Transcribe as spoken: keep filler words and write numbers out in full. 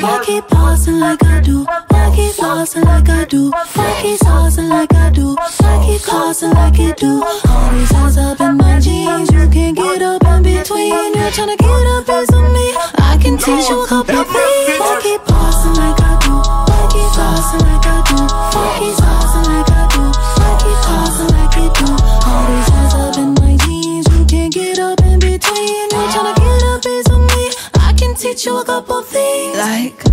I keep pausing like I do. I keep flossing like I do. I keep saucing like I do. I keep causing like it do. All these eyes up in my jeans. You can't get up in between. You're trying to get a piece of me. I can teach you a couple of things. I keep pausing like I do. I keep flossing like I do. I keep saucing like I do. I keep causing like it do. All these eyes up in my jeans. You can't get up in between. You're trying to get a piece of me. I can teach you a couple things. Like